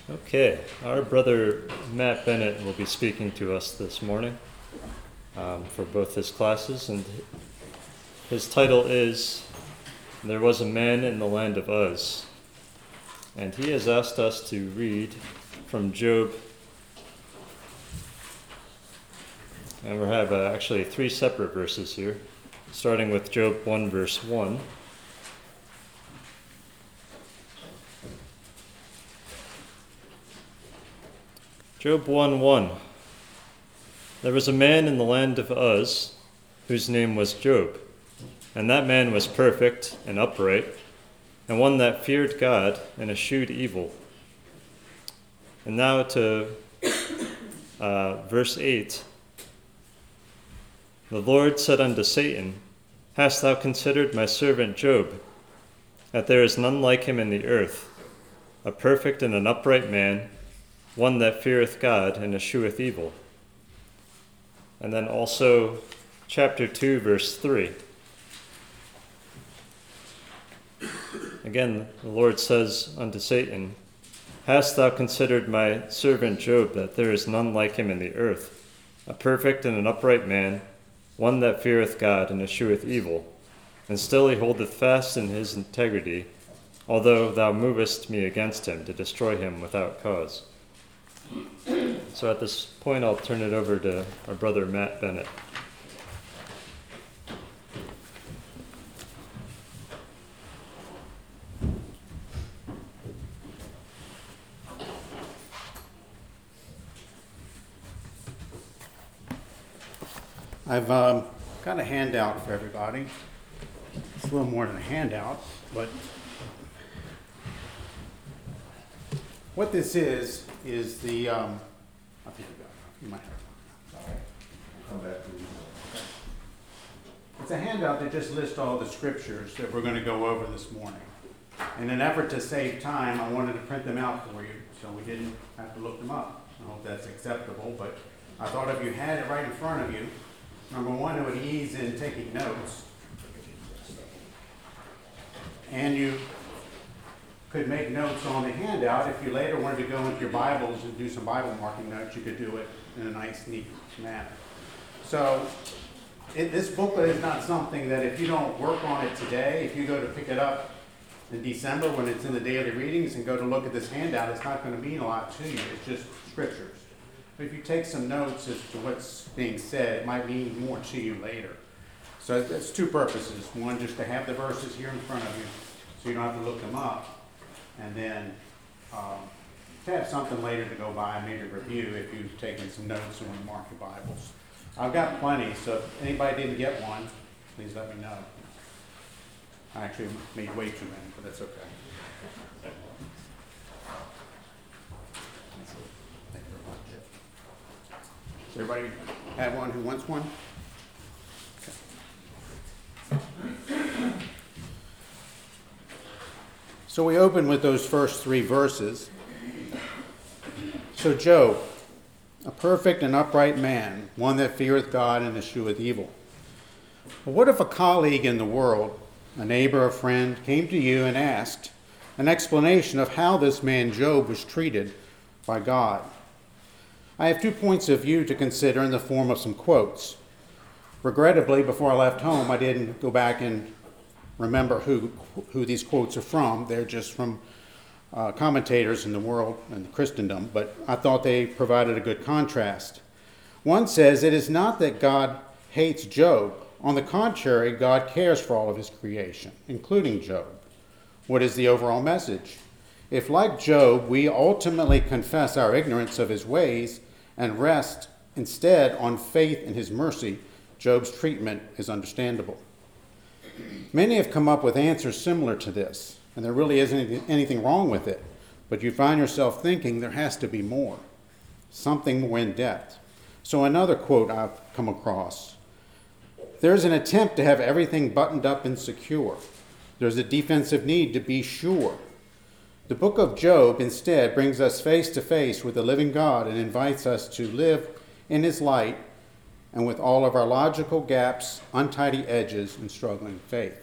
Okay, our brother Matt Bennett will be speaking to us this morning for both his classes, and his title is There Was a Man in the Land of Uz, and he has asked us to read from Job, and we have actually three separate verses here, starting with Job 1 verse 1. Job 1:1. There was a man in the land of Uz, whose name was Job, and that man was perfect and upright, and one that feared God and eschewed evil. And now to verse 8. The Lord said unto Satan, Hast thou considered my servant Job, that there is none like him in the earth, a perfect and an upright man, one that feareth God and escheweth evil? And then also chapter 2, verse 3. Again, the Lord says unto Satan, Hast thou considered my servant Job, that there is none like him in the earth, a perfect and an upright man, one that feareth God and escheweth evil? And still he holdeth fast in his integrity, although thou movest me against him to destroy him without cause. So at this point, I'll turn it over to our brother Matt Bennett. I've got a handout for everybody. It's a little more than a handout, but what this is the, I think you might have it. Come back to you. It's a handout that just lists all the scriptures that we're going to go over this morning. In an effort to save time, I wanted to print them out for you so we didn't have to look them up. I hope that's acceptable, but I thought if you had it right in front of you, number one, it would ease in taking notes. And you could make notes on the handout. If you later wanted to go into your Bibles and do some Bible marking notes, you could do it in a nice, neat manner. So this booklet is not something that if you don't work on it today, if you go to pick it up in December when it's in the daily readings and go to look at this handout, it's not going to mean a lot to you. It's just scriptures. But if you take some notes as to what's being said, it might mean more to you later. So that's two purposes. One, just to have the verses here in front of you so you don't have to look them up. And then to have something later to go by and maybe review if you've taken some notes and want to mark your Bibles. I've got plenty, so if anybody didn't get one, please let me know. I actually made way too many, but that's okay. Does everybody have one who wants one? Okay. So we open with those first three verses. So Job, a perfect and upright man, one that feareth God and escheweth evil. Well, what if a colleague in the world, a neighbor, a friend, came to you and asked an explanation of how this man Job was treated by God? I have 2 points of view to consider in the form of some quotes. Regrettably, before I left home, I didn't go back and remember who these quotes are from. They're just from commentators in the world and Christendom, but I thought they provided a good contrast. One says, it is not that God hates Job. On the contrary, God cares for all of his creation, including Job. What is the overall message? If, like Job, we ultimately confess our ignorance of his ways and rest instead on faith in his mercy, Job's treatment is understandable. Many have come up with answers similar to this, and there really isn't anything wrong with it, but you find yourself thinking there has to be more, something more in depth. So another quote I've come across, there's an attempt to have everything buttoned up and secure. There's a defensive need to be sure. The book of Job instead brings us face to face with the living God and invites us to live in his light and with all of our logical gaps, untidy edges, and struggling faith.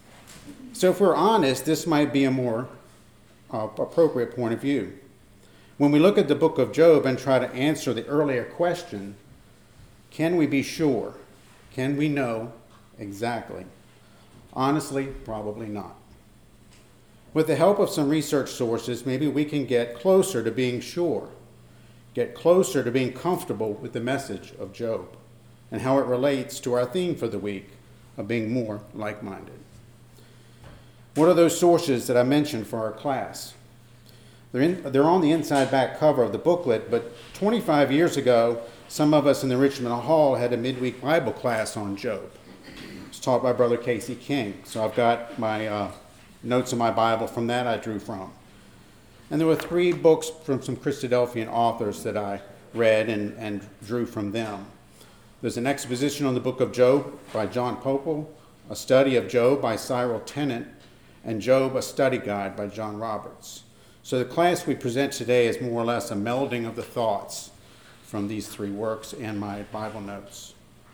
So if we're honest, this might be a more appropriate point of view. When we look at the book of Job and try to answer the earlier question, can we be sure? Can we know exactly? Honestly, probably not. With the help of some research sources, maybe we can get closer to being sure, get closer to being comfortable with the message of Job and how it relates to our theme for the week of being more like-minded. What are those sources that I mentioned for our class? They're on the inside back cover of the booklet, but 25 years ago, some of us in the Richmond Hall had a midweek Bible class on Job. It was taught by Brother Casey King. So I've got my notes in my Bible from that I drew from. And there were 3 books from some Christadelphian authors that I read and drew from them. There's an exposition on the book of Job by John Popel, a study of Job by Cyril Tennant, and Job, a study guide by John Roberts. So the class we present today is more or less a melding of the thoughts from these 3 works and my Bible notes.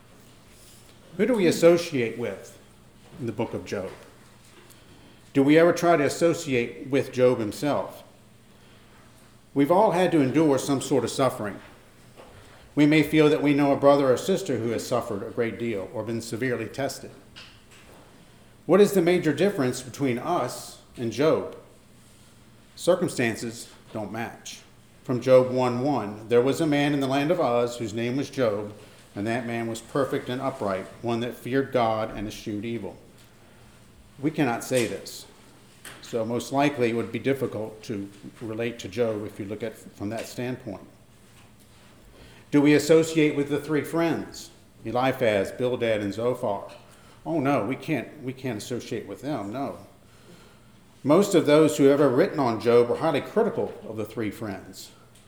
Who do we associate with in the book of Job? Do we ever try to associate with Job himself? We've all had to endure some sort of suffering. We may feel that we know a brother or sister who has suffered a great deal or been severely tested. What is the major difference between us and Job? Circumstances don't match. From Job 1:1, there was a man in the land of Uz whose name was Job, and that man was perfect and upright, one that feared God and eschewed evil. We cannot say this. So most likely it would be difficult to relate to Job if you look at it from that standpoint. Do we associate with the 3 friends, Eliphaz, Bildad, and Zophar? Oh no, we can't associate with them, no. Most of those who have ever written on Job were highly critical of the 3 friends.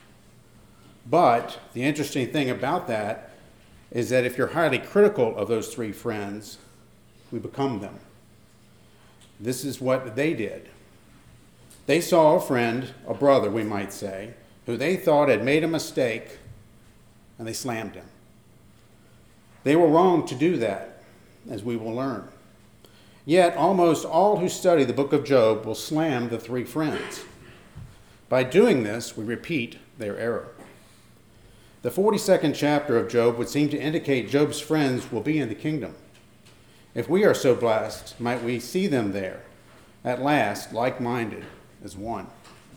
But the interesting thing about that is that if you're highly critical of those 3 friends, we become them. This is what they did. They saw a friend, a brother we might say, who they thought had made a mistake, and they slammed him. They were wrong to do that, as we will learn. Yet almost all who study the book of Job will slam the 3 friends. By doing this, we repeat their error. The 42nd chapter of Job would seem to indicate Job's friends will be in the kingdom. If we are so blessed, might we see them there, at last, like-minded as one.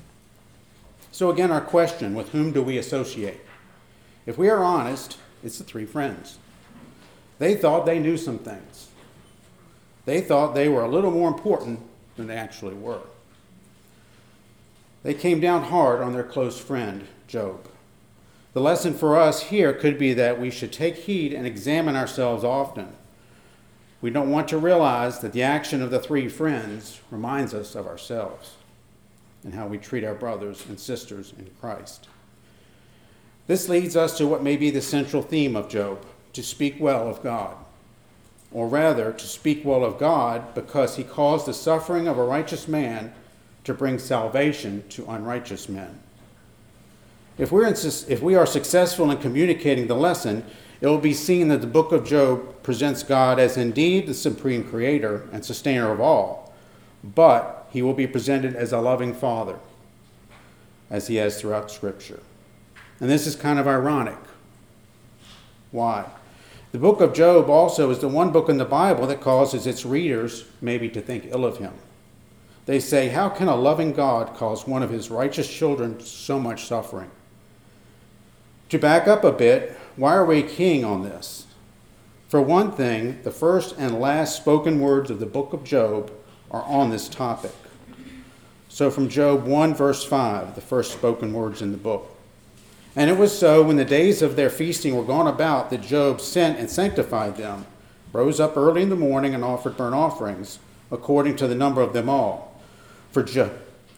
So again, our question, with whom do we associate? If we are honest, it's the 3 friends. They thought they knew some things. They thought they were a little more important than they actually were. They came down hard on their close friend, Job. The lesson for us here could be that we should take heed and examine ourselves often. We don't want to realize that the action of the 3 friends reminds us of ourselves and how we treat our brothers and sisters in Christ. This leads us to what may be the central theme of Job, to speak well of God. Or rather, to speak well of God because he caused the suffering of a righteous man to bring salvation to unrighteous men. If we are successful in communicating the lesson, it will be seen that the book of Job presents God as indeed the supreme creator and sustainer of all, but he will be presented as a loving father, as he has throughout Scripture. And this is kind of ironic. Why? The book of Job also is the one book in the Bible that causes its readers maybe to think ill of him. They say, how can a loving God cause one of his righteous children so much suffering? To back up a bit, why are we keying on this? For one thing, the first and last spoken words of the book of Job are on this topic. So from Job 1 verse 5, the first spoken words in the book. And it was so when the days of their feasting were gone about that Job sent and sanctified them, rose up early in the morning and offered burnt offerings, according to the number of them all. For Job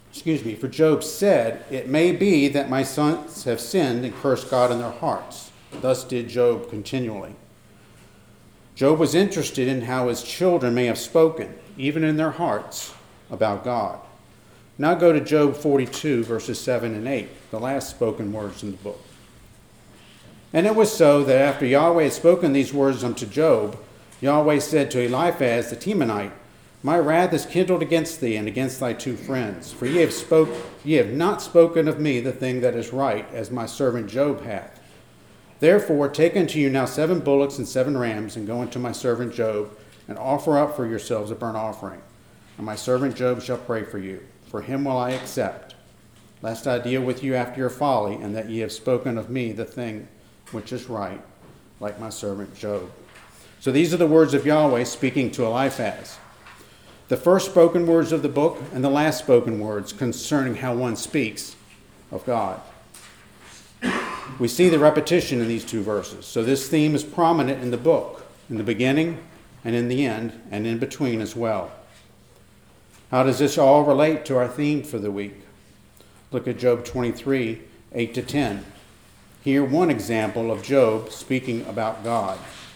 said, it may be that my sons have sinned and cursed God in their hearts. Thus did Job continually. Job was interested in how his children may have spoken, even in their hearts, about God. Now go to Job 42, verses 7 and 8, the last spoken words in the book. And it was so that after Yahweh had spoken these words unto Job, Yahweh said to Eliphaz the Temanite, My wrath is kindled against thee and against thy two friends, for ye have not spoken of me the thing that is right, as my servant Job hath. Therefore take unto you now 7 bullocks and 7 rams, and go unto my servant Job, and offer up for yourselves a burnt offering. And my servant Job shall pray for you. For him will I accept, lest I deal with you after your folly, and that ye have spoken of me the thing which is right, like my servant Job. So these are the words of Yahweh speaking to Eliphaz. The first spoken words of the book and the last spoken words concerning how one speaks of God. We see the repetition in these 2 verses. So this theme is prominent in the book, in the beginning and in the end, and in between as well. How does this all relate to our theme for the week? Look at Job 23, 8-10. Hear one example of Job speaking about God.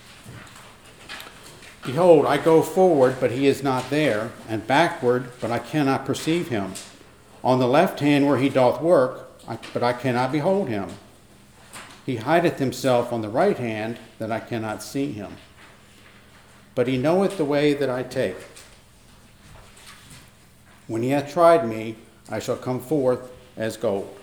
Behold, I go forward, but he is not there, and backward, but I cannot perceive him. On the left hand where he doth work, but I cannot behold him. He hideth himself on the right hand, that I cannot see him. But he knoweth the way that I take. When he hath tried me, I shall come forth as gold.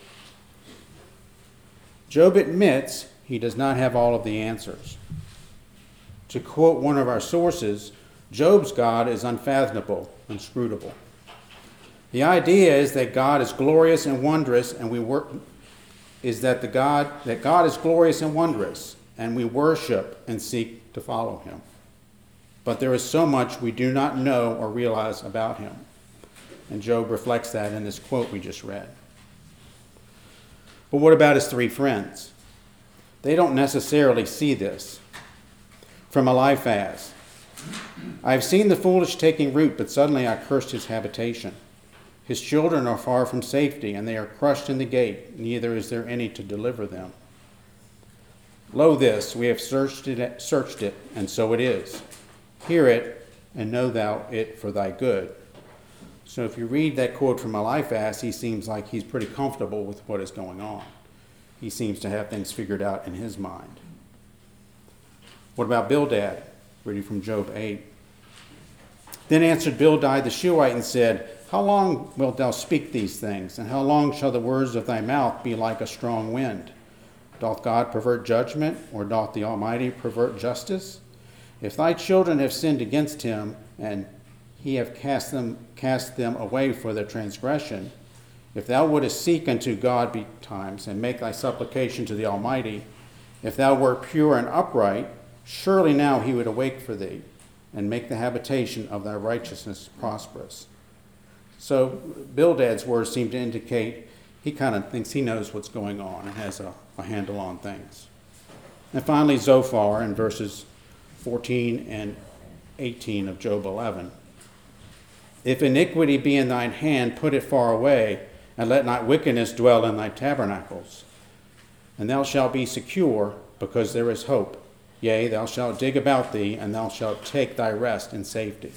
Job admits he does not have all of the answers. To quote one of our sources, Job's God is unfathomable, inscrutable. The idea is that God is glorious and wondrous, and God is glorious and wondrous, and we worship and seek to follow him. But there is so much we do not know or realize about him. And Job reflects that in this quote we just read. But what about his 3 friends? They don't necessarily see this. From Eliphaz, I have seen the foolish taking root, but suddenly I cursed his habitation. His children are far from safety, and they are crushed in the gate, neither is there any to deliver them. Lo this, we have searched it, and so it is. Hear it, and know thou it for thy good. So if you read that quote from Eliphaz, he seems like he's pretty comfortable with what is going on. He seems to have things figured out in his mind. What about Bildad? Reading from Job 8. Then answered Bildad the Shuhite and said, How long wilt thou speak these things? And how long shall the words of thy mouth be like a strong wind? Doth God pervert judgment, or doth the Almighty pervert justice? If thy children have sinned against him, and he have cast them away for their transgression, if thou wouldest seek unto God betimes, and make thy supplication to the Almighty, if thou wert pure and upright, surely now he would awake for thee, and make the habitation of thy righteousness prosperous. So Bildad's words seem to indicate he kind of thinks he knows what's going on and has a handle on things. And finally, Zophar in verses 14 and 18 of Job 11. If iniquity be in thine hand, put it far away, and let not wickedness dwell in thy tabernacles. And thou shalt be secure, because there is hope. Yea, thou shalt dig about thee, and thou shalt take thy rest in safety.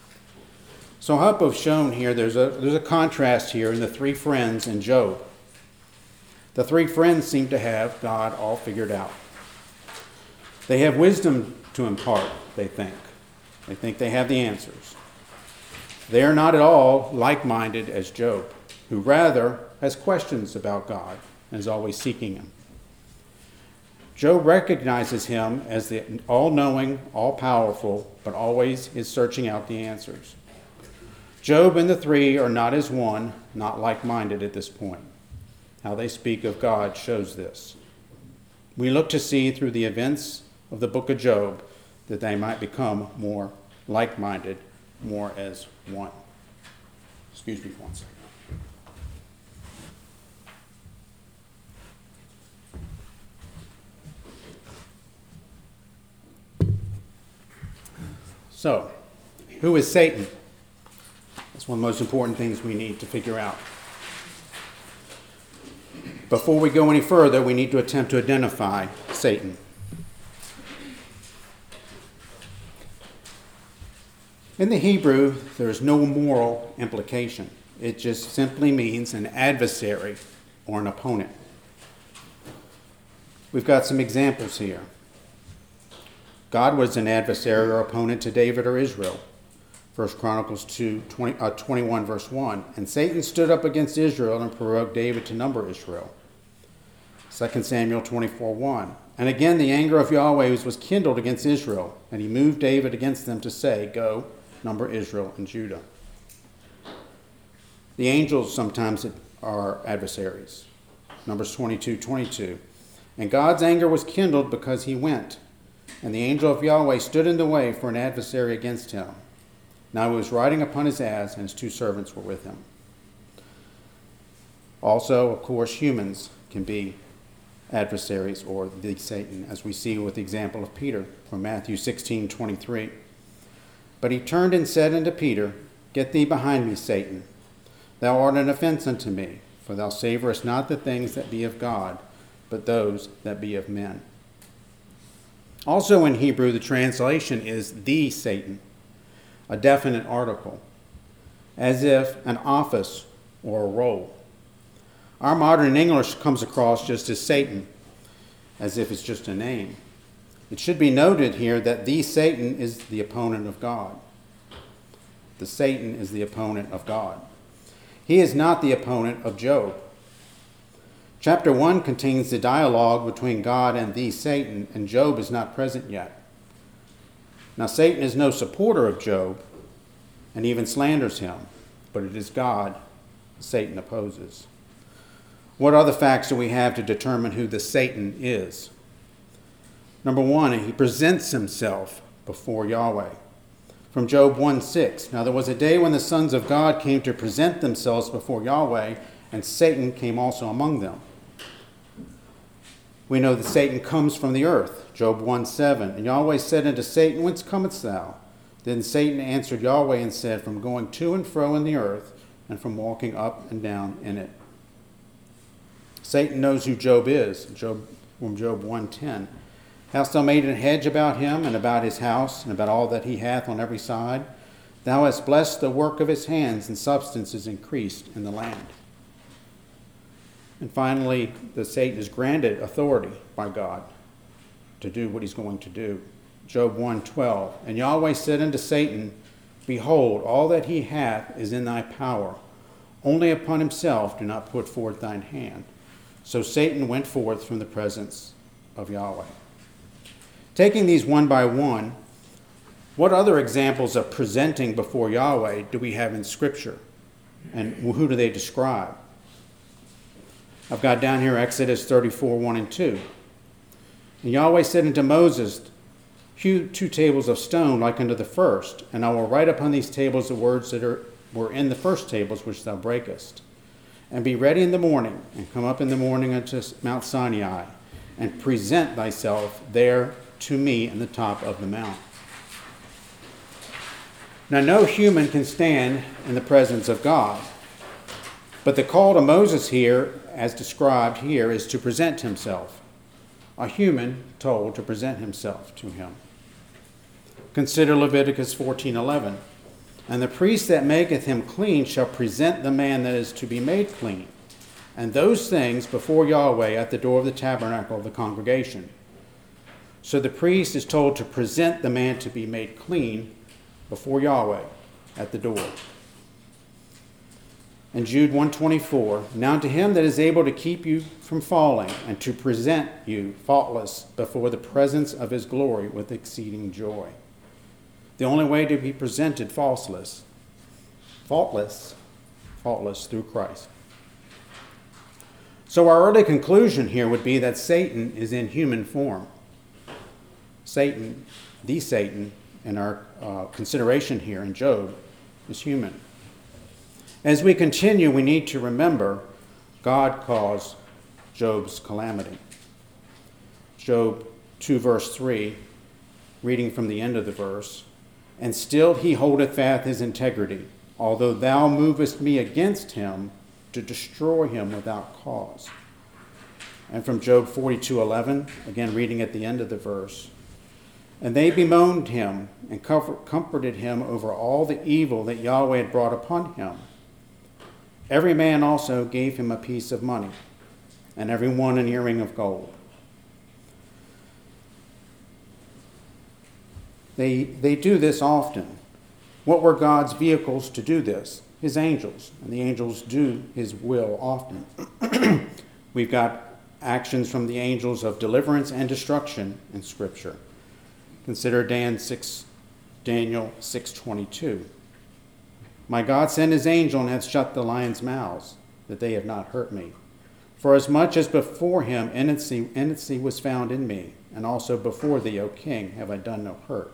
So I hope I've shown here there's a contrast here in the 3 friends in Job. The 3 friends seem to have God all figured out. They have wisdom to impart, they think. They think they have the answers. They are not at all like-minded as Job, who rather has questions about God and is always seeking him. Job recognizes him as the all-knowing, all-powerful, but always is searching out the answers. Job and the 3 are not as one, not like-minded at this point. How they speak of God shows this. We look to see through the events of the book of Job that they might become more like-minded, more as one. Excuse me for one second. So, who is Satan? That's one of the most important things we need to figure out. Before we go any further, we need to attempt to identify Satan. In the Hebrew, there is no moral implication. It just simply means an adversary or an opponent. We've got some examples here. God was an adversary or opponent to David or Israel. 1 Chronicles 21, verse 1. And Satan stood up against Israel and provoked David to number Israel. 2 Samuel 24, 1. And again the anger of Yahweh was kindled against Israel, and he moved David against them to say, Go, number Israel and Judah. The angels sometimes are adversaries. Numbers 22, 22. And God's anger was kindled because he went, and the angel of Yahweh stood in the way for an adversary against him. Now he was riding upon his ass, and his two servants were with him. Also, of course, humans can be adversaries or the Satan, as we see with the example of Peter from Matthew 16, 23. But he turned and said unto Peter, Get thee behind me, Satan. Thou art an offense unto me, for thou savorest not the things that be of God, but those that be of men. Also in Hebrew, the translation is the Satan, a definite article, as if an office or a role. Our modern English comes across just as Satan, as if it's just a name. It should be noted here that the Satan is the opponent of God. The Satan is the opponent of God. He is not the opponent of Job. Chapter 1 contains the dialogue between God and the Satan, and Job is not present yet. Now, Satan is no supporter of Job and even slanders him, but it is God Satan opposes. What other facts do we have to determine who the Satan is? Number 1, he presents himself before Yahweh. From Job 1:6, Now there was a day when the sons of God came to present themselves before Yahweh, and Satan came also among them. We know that Satan comes from the earth. Job 1:7, And Yahweh said unto Satan, Whence comest thou? Then Satan answered Yahweh and said, From going to and fro in the earth, and from walking up and down in it. Satan knows who Job is. From Job 1:10, Hast thou made a hedge about him, and about his house, and about all that he hath on every side? Thou hast blessed the work of his hands, and substance is increased in the land. And finally, the Satan is granted authority by God to do what he's going to do. Job 1:12, And Yahweh said unto Satan, Behold, all that he hath is in thy power. Only upon himself do not put forth thine hand. So Satan went forth from the presence of Yahweh. Taking these one by one, what other examples of presenting before Yahweh do we have in Scripture? And who do they describe? I've got down here Exodus 34, 1 and 2. And Yahweh said unto Moses, Hew 2 tables of stone like unto the first, and I will write upon these tables the words that were in the first tables which thou breakest. And be ready in the morning, and come up in the morning unto Mount Sinai, and present thyself there to me in the top of the mount. Now no human can stand in the presence of God, but the call to Moses here, as described here, is to present himself. A human told to present himself to him. Consider Leviticus 14:11. And the priest that maketh him clean shall present the man that is to be made clean, and those things before Yahweh at the door of the tabernacle of the congregation. So the priest is told to present the man to be made clean before Yahweh at the door. And Jude 1:24, Now to him that is able to keep you from falling, and to present you faultless before the presence of his glory with exceeding joy. The only way to be presented faultless through Christ. So our early conclusion here would be that Satan is in human form. Satan, the Satan, in our consideration here in Job, is human. As we continue, we need to remember God caused Job's calamity. Job 2 verse 3, reading from the end of the verse, And still he holdeth fast his integrity, although thou movest me against him to destroy him without cause. And from Job 42:11, again reading at the end of the verse, And they bemoaned him and comforted him over all the evil that Yahweh had brought upon him. Every man also gave him a piece of money, and every one an earring of gold. They do this often. What were God's vehicles to do this? His angels. And the angels do his will often. We've got actions from the angels of deliverance and destruction in Scripture. Consider Daniel 6:22. My God sent his angel and hath shut the lions' mouths, that they have not hurt me. For as much as before him innocency was found in me, and also before thee, O king, have I done no hurt.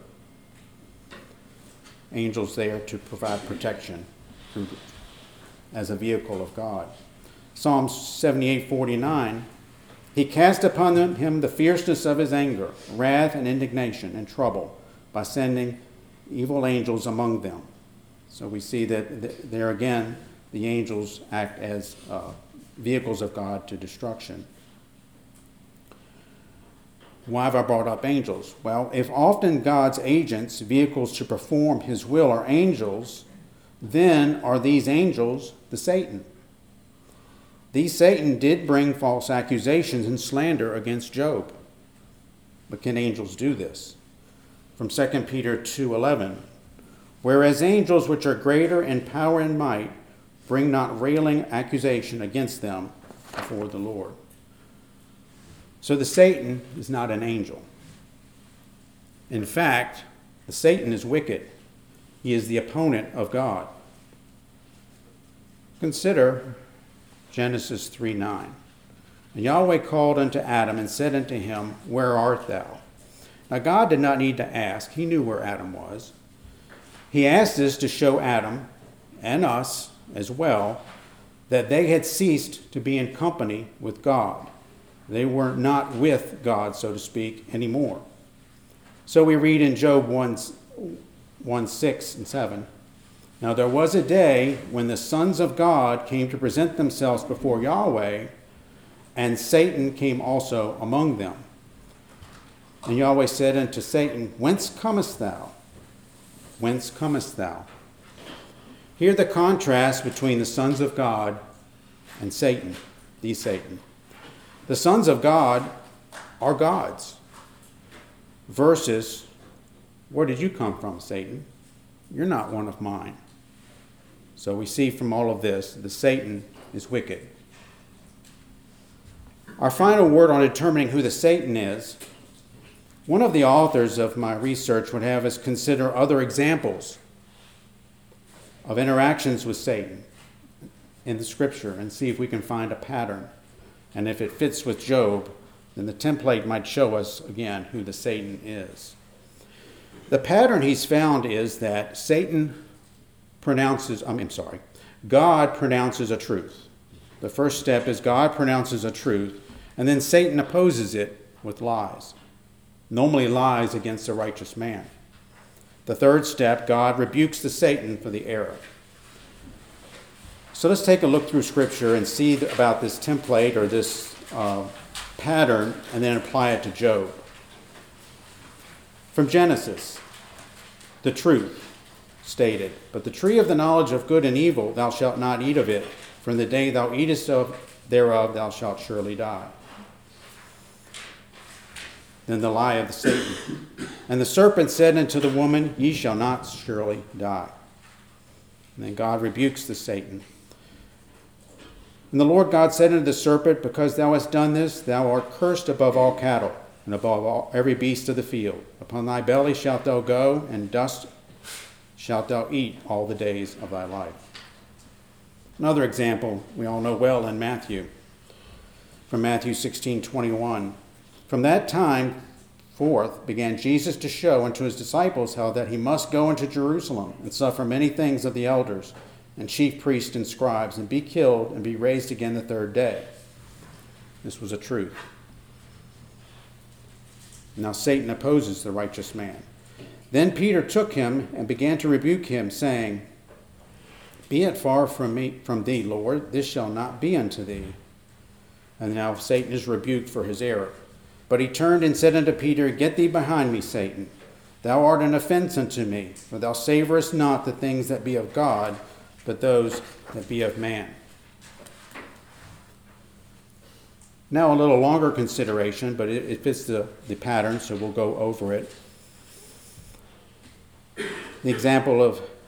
Angels there to provide protection as a vehicle of God. Psalm 78:49, he cast upon him the fierceness of his anger, wrath and indignation and trouble, by sending evil angels among them. So we see that there again, the angels act as vehicles of God to destruction. Why have I brought up angels? Well, if often God's agents, vehicles to perform his will, are angels, then are these angels the Satan? These Satan did bring false accusations and slander against Job. But can angels do this? From 2 Peter 2:11, whereas angels which are greater in power and might bring not railing accusation against them before the Lord. So the Satan is not an angel. In fact, the Satan is wicked. He is the opponent of God. Consider Genesis 3:9. And Yahweh called unto Adam and said unto him, where art thou? Now God did not need to ask. He knew where Adam was. He asked this to show Adam and us as well that they had ceased to be in company with God. They were not with God, so to speak, anymore. So we read in Job 1:6 and 7, now there was a day when the sons of God came to present themselves before Yahweh, and Satan came also among them. And Yahweh said unto Satan, whence comest thou? Whence comest thou? Hear the contrast between the sons of God and Satan, the Satan. The sons of God are God's. Versus, where did you come from, Satan? You're not one of mine. So we see from all of this, the Satan is wicked. Our final word on determining who the Satan is, one of the authors of my research would have us consider other examples of interactions with Satan in the Scripture and see if we can find a pattern. And if it fits with Job, then the template might show us again who the Satan is. The pattern he's found is that God pronounces a truth. The first step is God pronounces a truth, and then Satan opposes it with lies. Normally lies against a righteous man. The third step, God rebukes the Satan for the error. So let's take a look through Scripture and see about this template or this pattern and then apply it to Job. From Genesis, the truth stated, but the tree of the knowledge of good and evil, thou shalt not eat of it, for in the day thou eatest thereof, thou shalt surely die. Then the lie of the Satan. And the serpent said unto the woman, ye shall not surely die. And then God rebukes the Satan. And the Lord God said unto the serpent, because thou hast done this, thou art cursed above all cattle, and above every beast of the field. Upon thy belly shalt thou go, and dust shalt thou eat all the days of thy life. Another example we all know well in Matthew. From Matthew 16:21. From that time forth began Jesus to show unto his disciples how that he must go into Jerusalem and suffer many things of the elders and chief priests and scribes, and be killed and be raised again the third day. This was a truth. Now Satan opposes the righteous man. Then Peter took him and began to rebuke him, saying, be it far from thee, Lord, this shall not be unto thee. And now Satan is rebuked for his error. But he turned and said unto Peter, get thee behind me, Satan. Thou art an offense unto me, for thou savorest not the things that be of God, but those that be of man. Now a little longer consideration, but it fits the pattern, so we'll go over it. The example of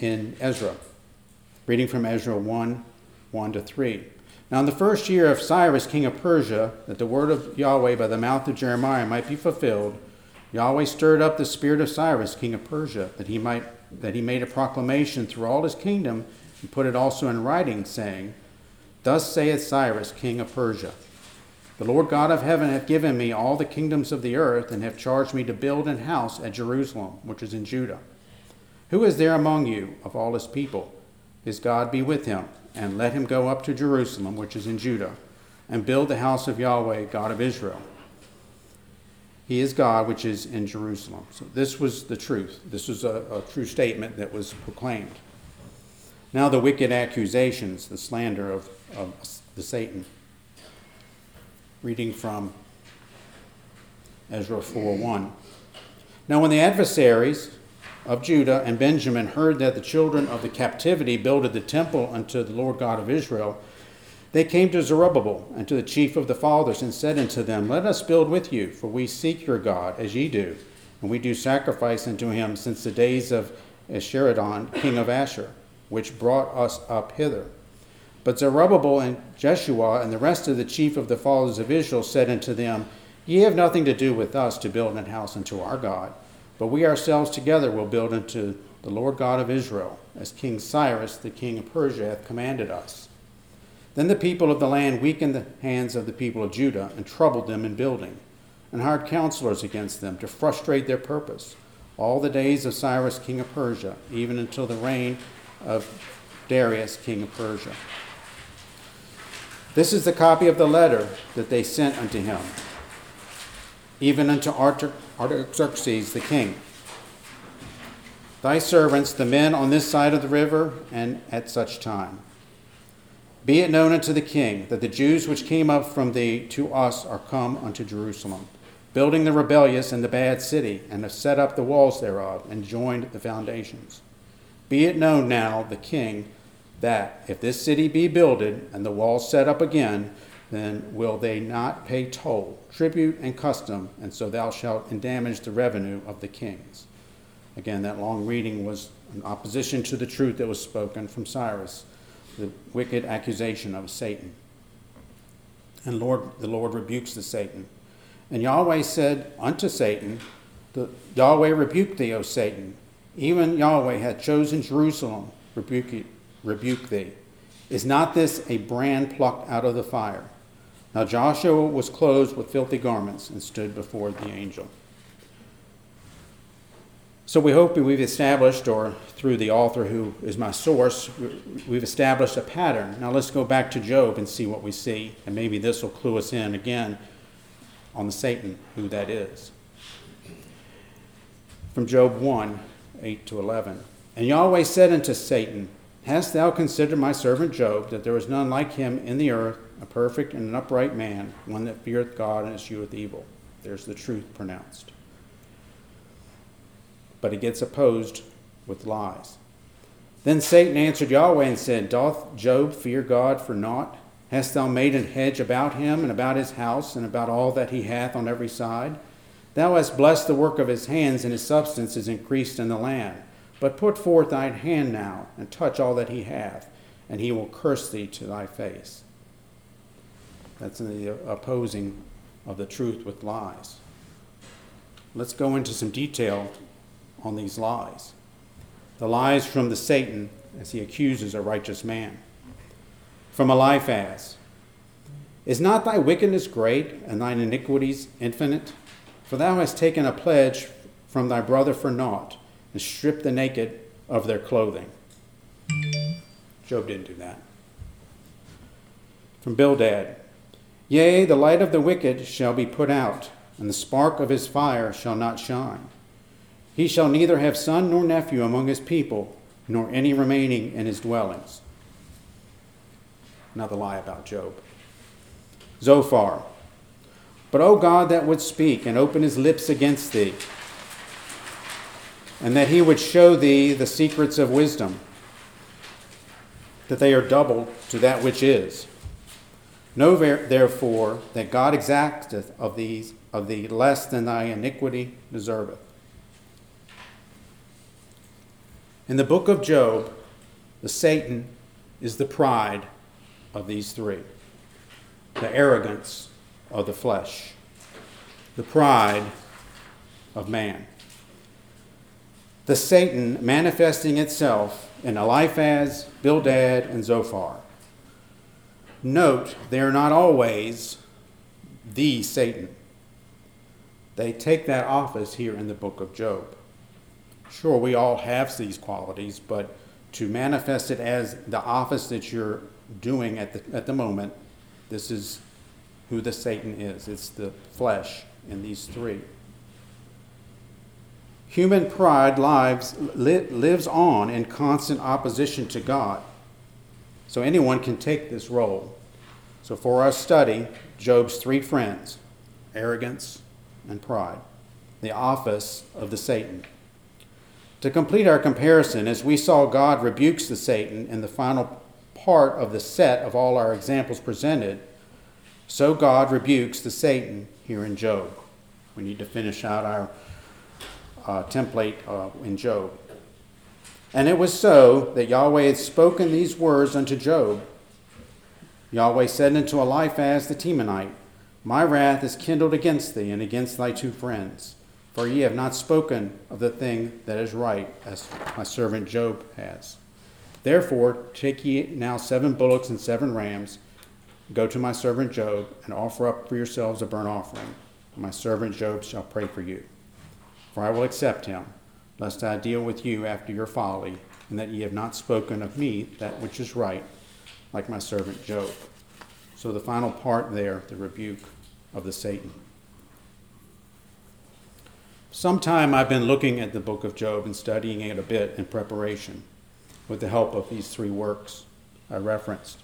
in Ezra. Reading from Ezra 1:1-3. Now in the first year of Cyrus, king of Persia, that the word of Yahweh by the mouth of Jeremiah might be fulfilled, Yahweh stirred up the spirit of Cyrus, king of Persia, that he made a proclamation through all his kingdom, and put it also in writing, saying, Thus saith Cyrus, king of Persia, The Lord God of heaven hath given me all the kingdoms of the earth, and hath charged me to build an house at Jerusalem, which is in Judah. Who is there among you of all his people? His God be with him, and let him go up to Jerusalem, which is in Judah, and build the house of Yahweh, God of Israel. He is God, which is in Jerusalem. So this was the truth. This was a true statement that was proclaimed. Now the wicked accusations, the slander of the Satan. Reading from Ezra 4:1. Now when the adversaries of Judah and Benjamin heard that the children of the captivity builded the temple unto the Lord God of Israel, they came to Zerubbabel and to the chief of the fathers and said unto them, Let us build with you, for we seek your God, as ye do, and we do sacrifice unto him since the days of Esarhaddon, king of Ashur, which brought us up hither. But Zerubbabel and Jeshua and the rest of the chief of the fathers of Israel said unto them, Ye have nothing to do with us to build an house unto our God, but we ourselves together will build unto the Lord God of Israel, as King Cyrus, the king of Persia, hath commanded us. Then the people of the land weakened the hands of the people of Judah, and troubled them in building, and hired counselors against them to frustrate their purpose, all the days of Cyrus, king of Persia, even until the reign of Darius, king of Persia. This is the copy of the letter that they sent unto him, even unto Artaxerxes the king. Thy servants, the men on this side of the river, and at such time. Be it known unto the king that the Jews which came up from thee to us are come unto Jerusalem, building the rebellious and the bad city, and have set up the walls thereof, and joined the foundations. Be it known now, the king, that if this city be builded, and the walls set up again, then will they not pay toll, tribute, and custom, and so thou shalt endamage the revenue of the kings. Again, that long reading was in opposition to the truth that was spoken from Cyrus, the wicked accusation of Satan. And the Lord rebukes the Satan. And Yahweh said unto Satan, Yahweh rebuke thee, O Satan. Even Yahweh hath chosen Jerusalem, rebuke thee. Is not this a brand plucked out of the fire? Now Joshua was clothed with filthy garments and stood before the angel. So we hope we've established, or through the author who is my source, we've established a pattern. Now let's go back to Job and see what we see, and maybe this will clue us in again on the Satan, who that is. From Job 1:8-11. And Yahweh said unto Satan, Hast thou considered my servant Job, that there is none like him in the earth, a perfect and an upright man, one that feareth God and escheweth evil? There's the truth pronounced. But it gets opposed with lies. Then Satan answered Yahweh and said, Doth Job fear God for naught? Hast thou made an hedge about him, and about his house, and about all that he hath on every side? Thou hast blessed the work of his hands, and his substance is increased in the land. But put forth thine hand now, and touch all that he hath, and he will curse thee to thy face. That's in the opposing of the truth with lies. Let's go into some detail on these lies. The lies from the Satan as he accuses a righteous man. From Eliphaz, Is not thy wickedness great, and thine iniquities infinite? For thou hast taken a pledge from thy brother for naught, and stripped the naked of their clothing. Job didn't do that. From Bildad, Yea, the light of the wicked shall be put out, and the spark of his fire shall not shine. He shall neither have son nor nephew among his people, nor any remaining in his dwellings. Another lie about Job. Zophar, But O God, that would speak and open his lips against thee, and that he would show thee the secrets of wisdom, that they are double to that which is. Know therefore that God exacteth of thee less than thy iniquity deserveth. In the book of Job, the Satan is the pride of these three, the arrogance of the flesh, the pride of man. The Satan manifesting itself in Eliphaz, Bildad, and Zophar. Note, they are not always the Satan. They take that office here in the book of Job. Sure, we all have these qualities, but to manifest it as the office that you're doing at the moment, this is who the Satan is. It's the flesh in these three. Human pride lives on in constant opposition to God. So anyone can take this role. So for our study, Job's three friends, arrogance and pride, the office of the Satan. To complete our comparison, as we saw God rebukes the Satan in the final part of the set of all our examples presented, so God rebukes the Satan here in Job. We need to finish out our template in Job. And it was so that Yahweh had spoken these words unto Job. Yahweh said unto Eliphaz the Temanite, My wrath is kindled against thee and against thy two friends, for ye have not spoken of the thing that is right, as my servant Job has. Therefore take ye now 7 bullocks and 7 rams, go to my servant Job, and offer up for yourselves a burnt offering. My servant Job shall pray for you. For I will accept him, lest I deal with you after your folly, and that ye have not spoken of me that which is right, like my servant Job. So the final part there, the rebuke of the Satan. Sometime I've been looking at the book of Job and studying it a bit in preparation with the help of these 3 works I referenced.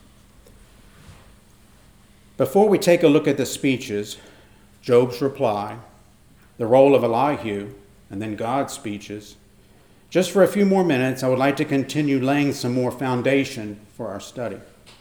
Before we take a look at the speeches, Job's reply, the role of Elihu, and then God's speeches, just for a few more minutes, I would like to continue laying some more foundation for our study.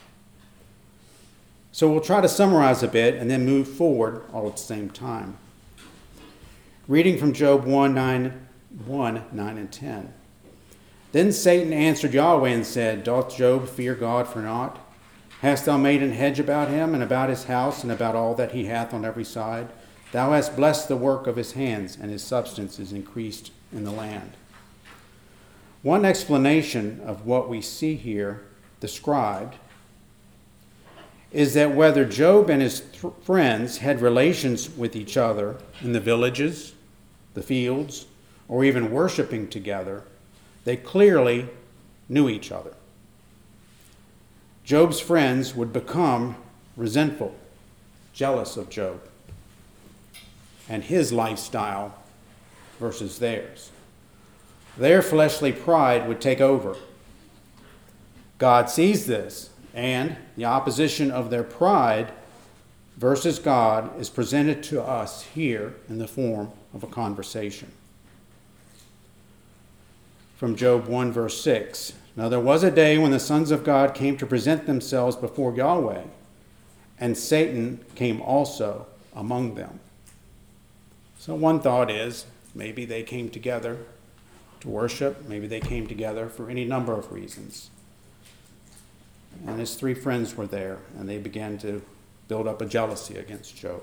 So we'll try to summarize a bit and then move forward all at the same time. Reading from Job 1, 9 and 10. Then Satan answered Yahweh and said, Doth Job fear God for naught? Hast thou made an hedge about him and about his house and about all that he hath on every side? Thou hast blessed the work of his hands, and his substance is increased in the land. One explanation of what we see here described is that whether Job and his friends had relations with each other in the villages, the fields, or even worshiping together, they clearly knew each other. Job's friends would become resentful, jealous of Job and his lifestyle versus theirs. Their fleshly pride would take over. God sees this, and the opposition of their pride versus God is presented to us here in the form of a conversation. From Job 1, verse 6. Now there was a day when the sons of God came to present themselves before Yahweh, and Satan came also among them. So one thought is, maybe they came together to worship, maybe they came together for any number of reasons. And his 3 friends were there, and they began to build up a jealousy against Job.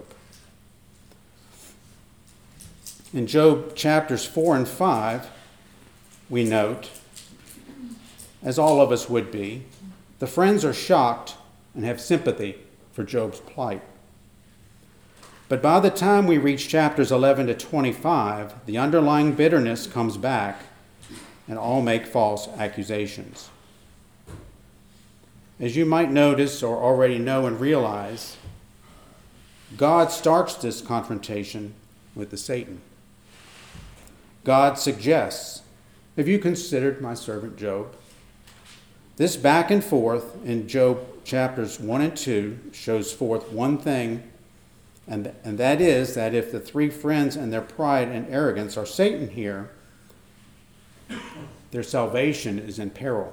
In Job chapters 4 and 5, we note, as all of us would be, the friends are shocked and have sympathy for Job's plight. But by the time we reach chapters 11 to 25, the underlying bitterness comes back, and all make false accusations. As you might notice or already know and realize, God starts this confrontation with the Satan. God suggests, have you considered my servant Job? This back and forth in Job chapters 1 and 2 shows forth one thing, and that is that if the 3 friends and their pride and arrogance are Satan here, their salvation is in peril.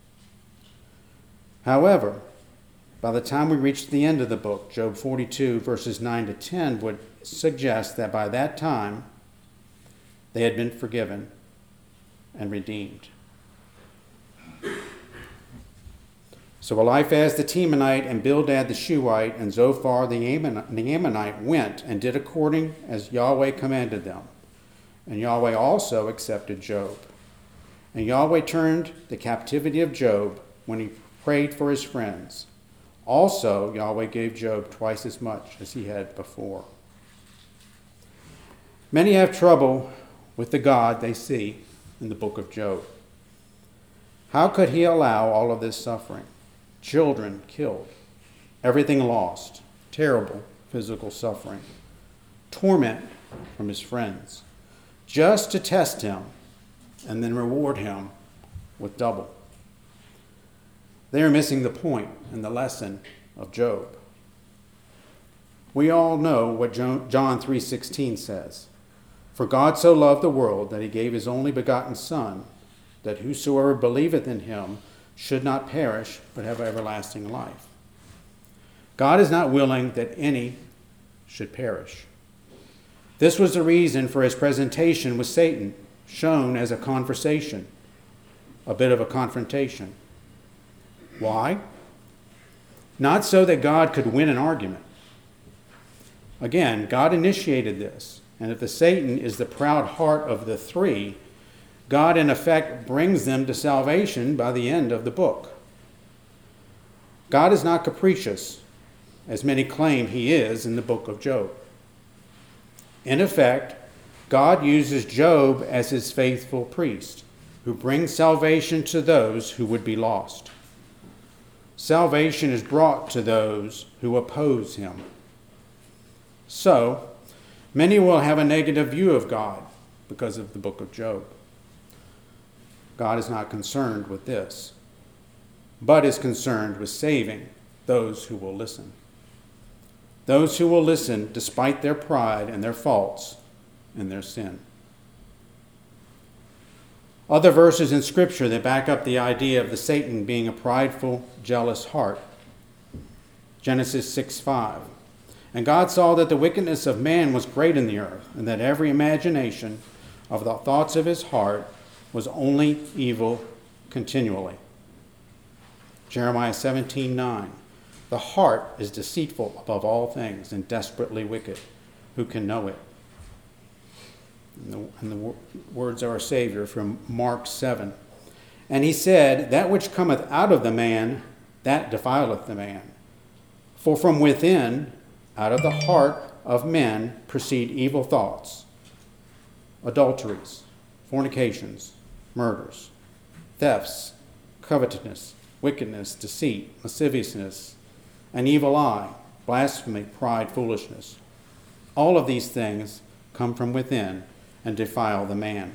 However, by the time we reach the end of the book, Job 42 verses 9 to 10 would suggest that by that time they had been forgiven and redeemed. So Eliphaz the Temanite and Bildad the Shuhite and Zophar the Ammonite went and did according as Yahweh commanded them. And Yahweh also accepted Job. And Yahweh turned the captivity of Job when he prayed for his friends. Also, Yahweh gave Job twice as much as he had before. Many have trouble with the God they see in the book of Job. How could he allow all of this suffering? Children killed, everything lost, terrible physical suffering, torment from his friends, just to test him and then reward him with double. They are missing the point and the lesson of Job. We all know what John 3:16 says. For God so loved the world that he gave his only begotten Son, that whosoever believeth in him should not perish, but have everlasting life. God is not willing that any should perish. This was the reason for his presentation with Satan, shown as a conversation, a bit of a confrontation. Why? Not so that God could win an argument. Again, God initiated this, and if the Satan is the proud heart of the three, God in effect brings them to salvation by the end of the book. God is not capricious, as many claim he is in the book of Job. In effect, God uses Job as his faithful priest, who brings salvation to those who would be lost. Salvation is brought to those who oppose him. So, many will have a negative view of God because of the book of Job. God is not concerned with this, but is concerned with saving those who will listen. Those who will listen despite their pride and their faults and their sin. Other verses in Scripture that back up the idea of the Satan being a prideful, jealous heart. Genesis 6:5. And God saw that the wickedness of man was great in the earth, and that every imagination of the thoughts of his heart was only evil continually. Jeremiah 17:9. The heart is deceitful above all things and desperately wicked. Who can know it? And the words of our Savior from Mark 7. And he said, that which cometh out of the man, that defileth the man. For from within, out of the heart of men, proceed evil thoughts, adulteries, fornications, murders, thefts, covetousness, wickedness, deceit, lasciviousness, an evil eye, blasphemy, pride, foolishness. All of these things come from within and defile the man.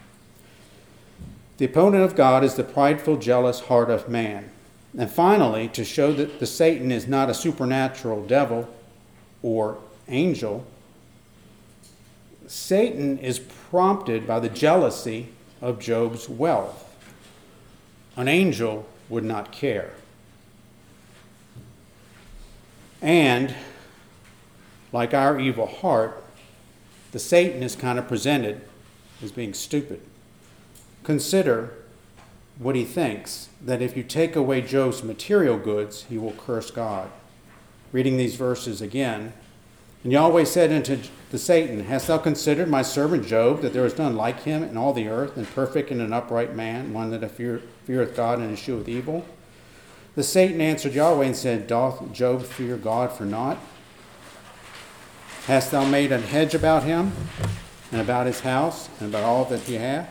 The opponent of God is the prideful, jealous heart of man. And finally, to show that the Satan is not a supernatural devil or angel, Satan is prompted by the jealousy of Job's wealth. An angel would not care. And, like our evil heart, the Satan is kind of presented as being stupid. Consider what he thinks, that if you take away Job's material goods, he will curse God. Reading these verses again, and Yahweh said unto the Satan, hast thou considered my servant Job, that there is none like him in all the earth, and perfect and an upright man, one that feareth God and escheweth evil? The Satan answered Yahweh and said, doth Job fear God for naught? Hast thou made an hedge about him, and about his house, and about all that he hath?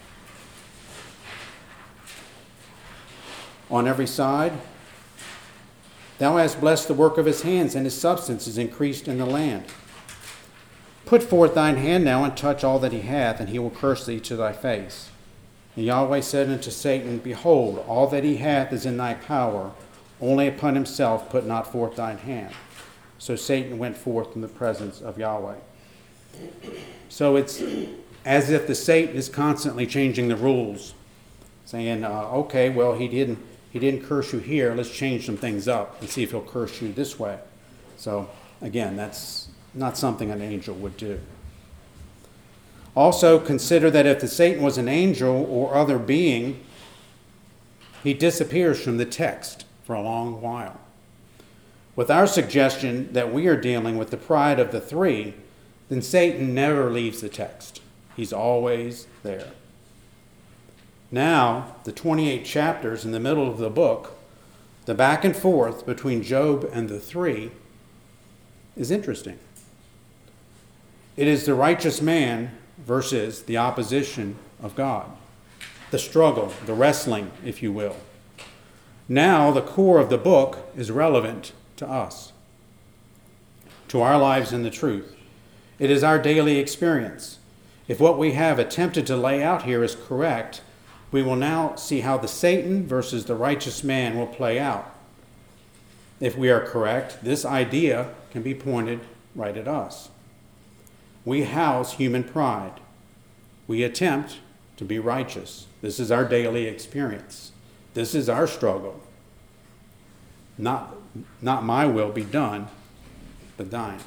On every side, thou hast blessed the work of his hands, and his substance is increased in the land. Put forth thine hand now, and touch all that he hath, and he will curse thee to thy face. And Yahweh said unto Satan, behold, all that he hath is in thy power, only upon himself put not forth thine hand. So Satan went forth from the presence of Yahweh. So it's as if the Satan is constantly changing the rules, saying, okay, well, he didn't curse you here. Let's change some things up and see if he'll curse you this way. So again, that's not something an angel would do. Also consider that if the Satan was an angel or other being, he disappears from the text for a long while. With our suggestion that we are dealing with the pride of the three, then Satan never leaves the text. He's always there. Now, the 28 chapters in the middle of the book, the back and forth between Job and the three is interesting. It is the righteous man versus the opposition of God. The struggle, the wrestling, if you will. Now, the core of the book is relevant to us, to our lives in the truth. It is our daily experience. If what we have attempted to lay out here is correct, we will now see how the Satan versus the righteous man will play out. If we are correct, this idea can be pointed right at us. We house human pride. We attempt to be righteous. This is our daily experience. This is our struggle. Not my will be done, but thine.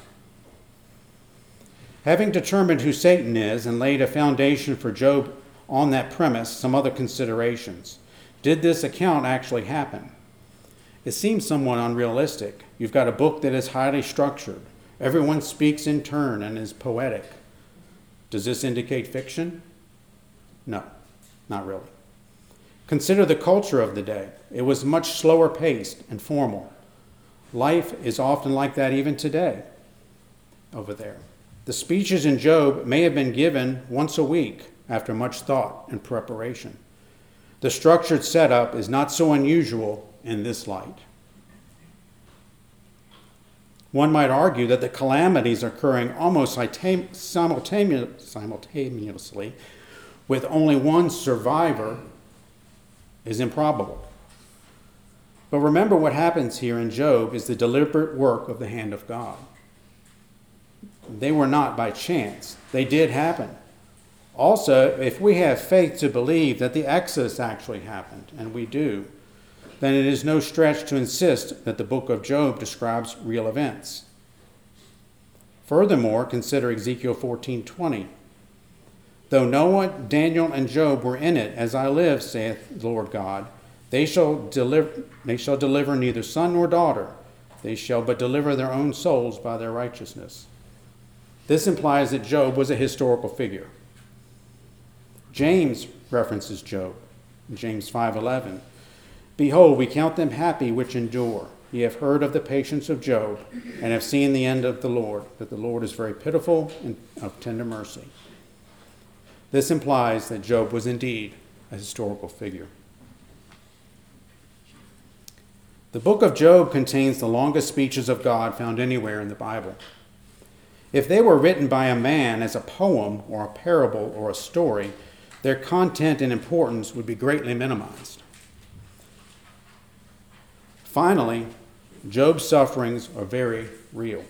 Having determined who Satan is and laid a foundation for Job on that premise, some other considerations. Did this account actually happen? It seems somewhat unrealistic. You've got a book that is highly structured. Everyone speaks in turn and is poetic. Does this indicate fiction? No, not really. Consider the culture of the day. It was much slower paced and formal. Life is often like that even today over there. The speeches in Job may have been given once a week after much thought and preparation. The structured setup is not so unusual in this light. One might argue that the calamities occurring almost simultaneously with only one survivor is improbable. But remember, what happens here in Job is the deliberate work of the hand of God. They were not by chance. They did happen. Also, if we have faith to believe that the Exodus actually happened, and we do, then it is no stretch to insist that the book of Job describes real events. Furthermore, consider Ezekiel 14:20. Though Noah, Daniel, and Job were in it, as I live, saith the Lord God, they shall deliver neither son nor daughter. They shall but deliver their own souls by their righteousness. This implies that Job was a historical figure. James references Job in James 5:11. Behold, we count them happy which endure. Ye have heard of the patience of Job, and have seen the end of the Lord, that the Lord is very pitiful and of tender mercy. This implies that Job was indeed a historical figure. The book of Job contains the longest speeches of God found anywhere in the Bible. If they were written by a man as a poem or a parable or a story, their content and importance would be greatly minimized. Finally, Job's sufferings are very real.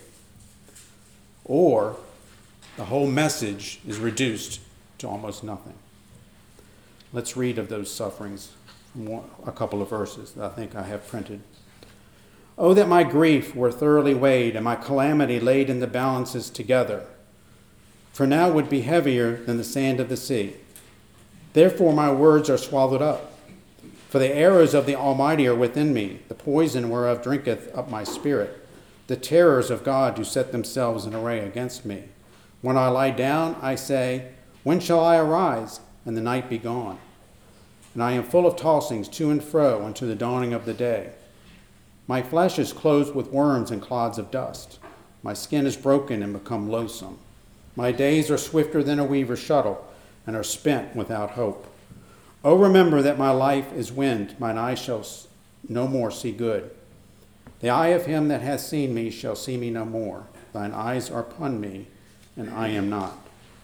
Or the whole message is reduced to almost nothing. Let's read of those sufferings from a couple of verses that I think I have printed. Oh, that my grief were thoroughly weighed and my calamity laid in the balances together. For now would be heavier than the sand of the sea. Therefore my words are swallowed up. For the arrows of the Almighty are within me, the poison whereof drinketh up my spirit. The terrors of God do set themselves in array against me. When I lie down, I say, when shall I arise, and the night be gone? And I am full of tossings to and fro unto the dawning of the day. My flesh is clothed with worms and clods of dust. My skin is broken and become loathsome. My days are swifter than a weaver's shuttle, and are spent without hope. Oh, remember that my life is wind, mine eye shall no more see good. The eye of him that hath seen me shall see me no more. Thine eyes are upon me, and I am not.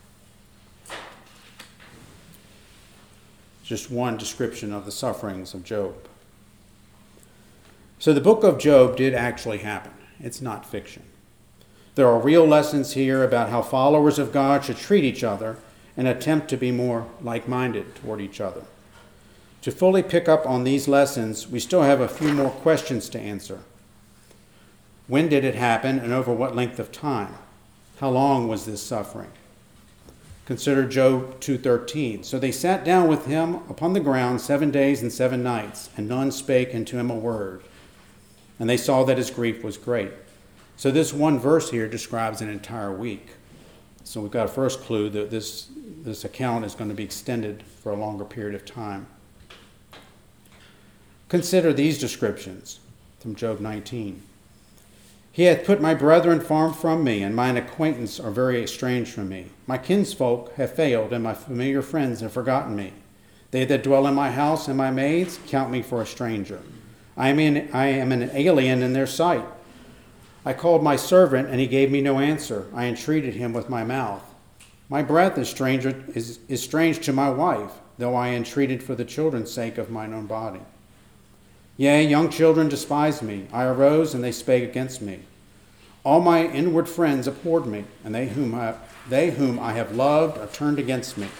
Just one description of the sufferings of Job. So the book of Job did actually happen. It's not fiction. There are real lessons here about how followers of God should treat each other and attempt to be more like-minded toward each other. To fully pick up on these lessons, we still have a few more questions to answer. When did it happen, and over what length of time? How long was this suffering? Consider Job 2:13. So they sat down with him upon the ground 7 days and 7 nights, and none spake unto him a word. and they saw that his grief was great. So this one verse here describes an entire week. So we've got a first clue that this account is going to be extended for a longer period of time. Consider these descriptions from Job 19. He hath put my brethren far from me, and mine acquaintance are very estranged from me. My kinsfolk have failed, and my familiar friends have forgotten me. They that dwell in my house and my maids count me for a stranger. I am an alien in their sight. I called my servant, and he gave me no answer. I entreated him with my mouth. My breath is strange to my wife, though I entreated for the children's sake of mine own body. Yea, young children despised me. I arose, and they spake against me. All my inward friends abhorred me, and they whom I have loved are turned against me.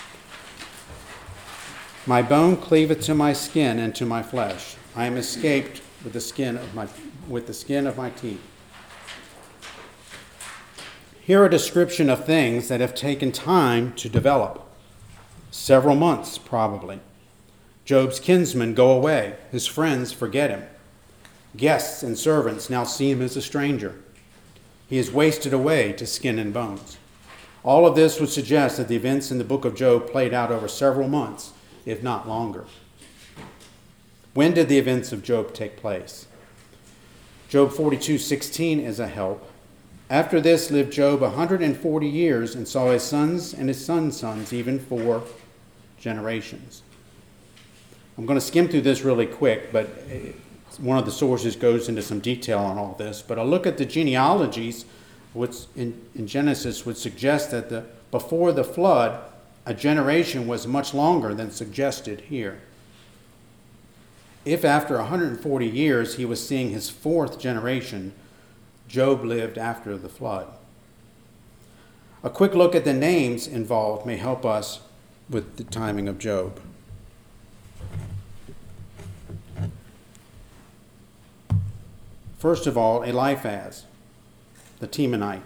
My bone cleaveth to my skin and to my flesh. I am escaped with the skin of my teeth. Here are a description of things that have taken time to develop. Several months, probably. Job's kinsmen go away. His friends forget him. Guests and servants now see him as a stranger. He is wasted away to skin and bones. All of this would suggest that the events in the book of Job played out over several months, if not longer. When did the events of Job take place? Job 42:16 is a help. After this lived Job 140 years and saw his sons and his sons' sons, even 4 generations. I'm going to skim through this really quick, but one of the sources goes into some detail on all this. But a look at the genealogies which in Genesis would suggest that before the flood, a generation was much longer than suggested here. If after 140 years he was seeing his 4th generation, Job lived after the flood. A quick look at the names involved may help us with the timing of Job. First of all, Eliphaz, the Temanite.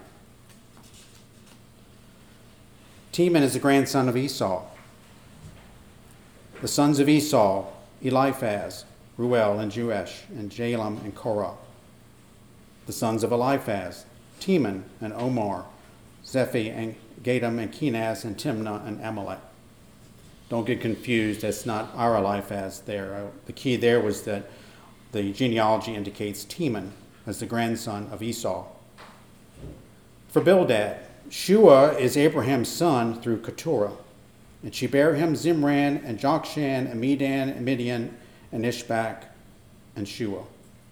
Teman is the grandson of Esau. The sons of Esau, Eliphaz, Reuel and Jeush, and Jalam and Korah. The sons of Eliphaz, Teman and Omar, Zephi and Gatam and Kenaz and Timnah and Amalek. Don't get confused, that's not our Eliphaz there. The key there was that the genealogy indicates Teman as the grandson of Esau. For Bildad, Shua is Abraham's son through Keturah, and she bare him Zimran and Jokshan and Medan and Midian and Ishbak and Shua.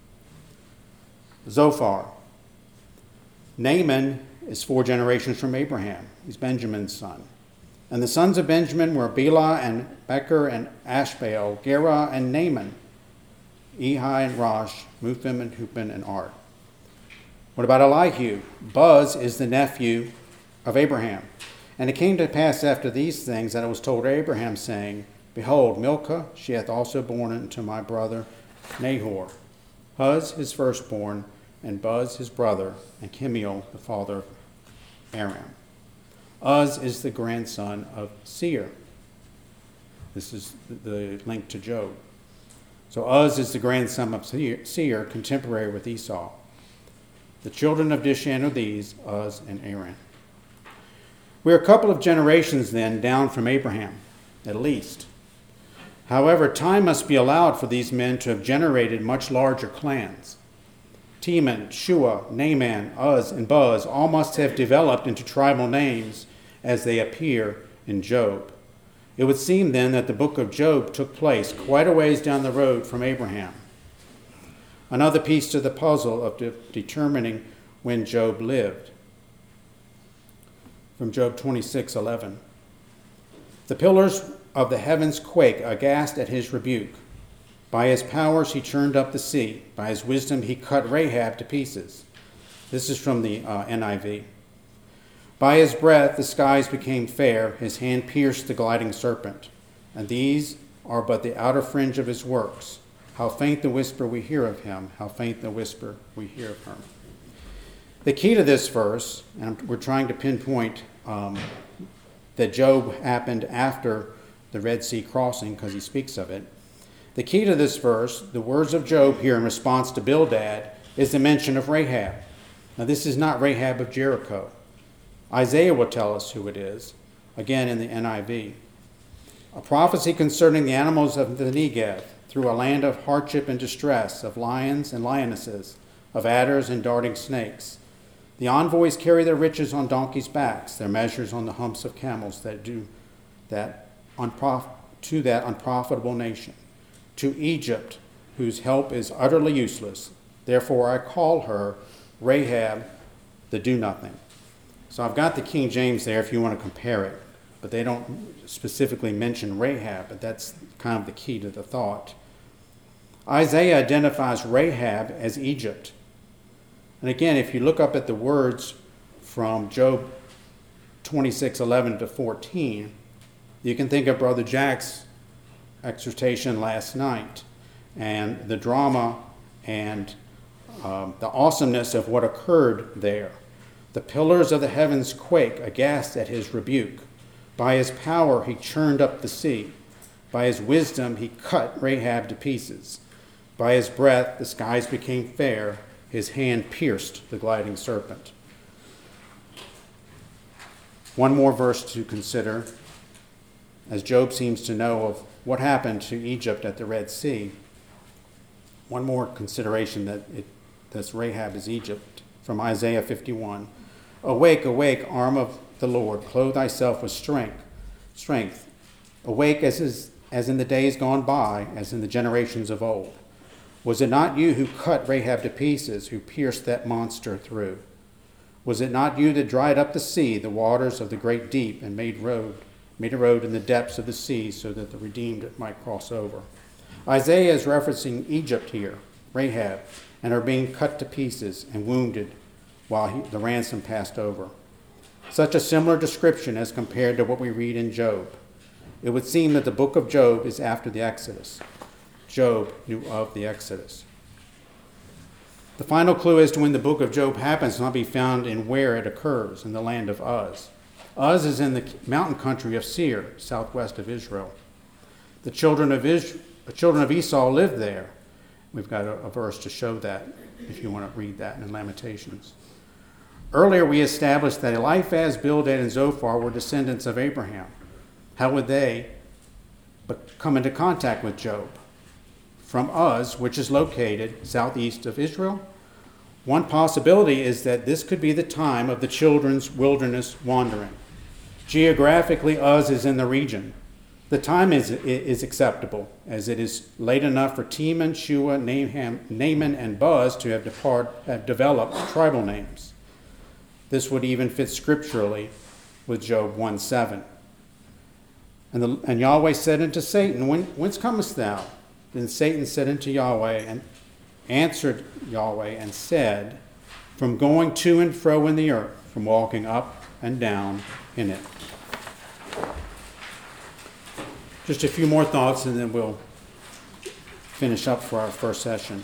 Zophar. Naaman is 4 generations from Abraham. He's Benjamin's son. And the sons of Benjamin were Bela and Becher and Ashbaal, Gera and Naaman, Ehi and Rosh, Muphim and Hupin and Ard. What about Elihu? Buz is the nephew of Abraham. And it came to pass after these things that it was told Abraham, saying, Behold, Milcah, she hath also borne unto my brother Nahor, Huz his firstborn, and Buz his brother, and Chemiel the father of Aram. Uz is the grandson of Seir. This is the link to Job. So Uz is the grandson of Seir, contemporary with Esau. The children of Dishan are these, Uz and Aram. We're a couple of generations then down from Abraham, at least. However, time must be allowed for these men to have generated much larger clans. Teman, Shua, Naaman, Uz, and Buz all must have developed into tribal names as they appear in Job. It would seem then that the book of Job took place quite a ways down the road from Abraham. Another piece to the puzzle of determining when Job lived. From Job 26:11. The pillars of the heavens quake aghast at his rebuke. By his powers he churned up the sea. By his wisdom he cut Rahab to pieces. This is from the NIV. By his breath the skies became fair. His hand pierced the gliding serpent. And these are but the outer fringe of his works. How faint the whisper we hear of him. How faint the whisper we hear of him. The key to this verse, and we're trying to pinpoint that Job happened after the Red Sea crossing because he speaks of it. The key to this verse, the words of Job here in response to Bildad, is the mention of Rahab. Now, this is not Rahab of Jericho. Isaiah will tell us who it is, again in the NIV. A prophecy concerning the animals of the Negev, through a land of hardship and distress, of lions and lionesses, of adders and darting snakes. The envoys carry their riches on donkeys' backs, their measures on the humps of camels that do that to that unprofitable nation. To Egypt, whose help is utterly useless. Therefore I call her Rahab the do-nothing. So I've got the King James there if you want to compare it, but they don't specifically mention Rahab, but that's kind of the key to the thought. Isaiah identifies Rahab as Egypt. And again, if you look up at the words from Job 26:11 to 14, you can think of Brother Jack's exhortation last night and the drama and the awesomeness of what occurred there. The pillars of the heavens quake, aghast at his rebuke. By his power he churned up the sea. By his wisdom he cut Rahab to pieces. By his breath the skies became fair. His hand pierced the gliding serpent. One more verse to consider, as Job seems to know of what happened to Egypt at the Red Sea. One more consideration that this Rahab is Egypt, from Isaiah 51. Awake, awake, arm of the Lord, clothe thyself with strength. Awake as in the days gone by, as in the generations of old. Was it not you who cut Rahab to pieces, who pierced that monster through? Was it not you that dried up the sea, the waters of the great deep, and made a road in the depths of the sea so that the redeemed might cross over? Isaiah is referencing Egypt here, Rahab, and her being cut to pieces and wounded while the ransom passed over. Such a similar description as compared to what we read in Job. It would seem that the book of Job is after the Exodus. Job knew of the Exodus. The final clue as to when the book of Job happens will not be found in where it occurs, in the land of Uz. Uz is in the mountain country of Seir, southwest of Israel. The children of Esau lived there. We've got a verse to show that, if you want to read that in Lamentations. Earlier we established that Eliphaz, Bildad, and Zophar were descendants of Abraham. How would they come into contact with Job? From Uz, which is located southeast of Israel. One possibility is that this could be the time of the children's wilderness wandering. Geographically, Uz is in the region. The time is acceptable, as it is late enough for Teman, Shua, Naaman, and Buz to have developed tribal names. This would even fit scripturally with Job 1:7. And Yahweh said unto Satan, Whence comest thou? Then Satan said unto Yahweh, and answered Yahweh, and said, From going to and fro in the earth, from walking up and down in it. Just a few more thoughts, and then we'll finish up for our first session.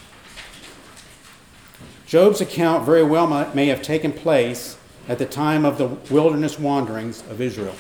Job's account very well may have taken place at the time of the wilderness wanderings of Israel.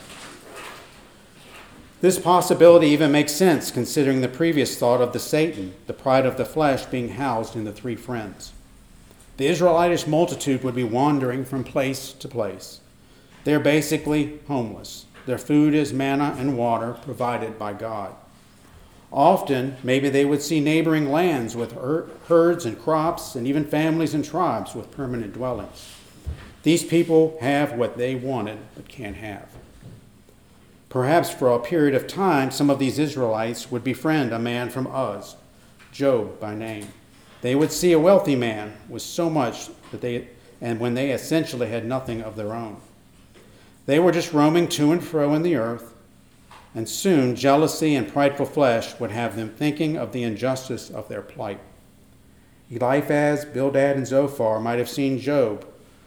This possibility even makes sense considering the previous thought of the Satan, the pride of the flesh, being housed in the three friends. The Israelitish multitude would be wandering from place to place. They're basically homeless. Their food is manna and water provided by God. Often, maybe they would see neighboring lands with herds and crops, and even families and tribes with permanent dwellings. These people have what they wanted but can't have. Perhaps for a period of time, some of these Israelites would befriend a man from Uz, Job by name. They would see a wealthy man with so much when they essentially had nothing of their own. They were just roaming to and fro in the earth, and soon jealousy and prideful flesh would have them thinking of the injustice of their plight. Eliphaz, Bildad, and Zophar might have seen Job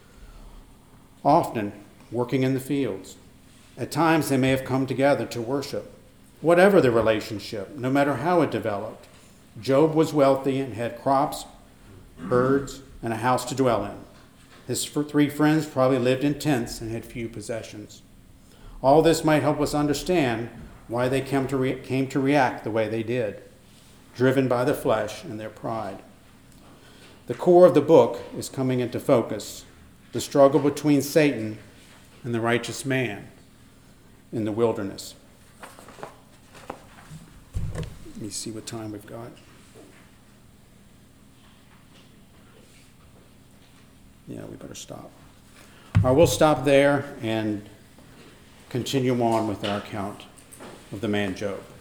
often working in the fields. At times they may have come together to worship. Whatever the relationship, no matter how it developed, Job was wealthy and had crops, herds, and a house to dwell in. His three friends probably lived in tents and had few possessions. All this might help us understand why they came to react the way they did, driven by the flesh and their pride. The core of the book is coming into focus, the struggle between Satan and the righteous man in the wilderness. Let me see what time we've got. Yeah, we better stop. All right, we'll stop there and continue on with our account of the man Job.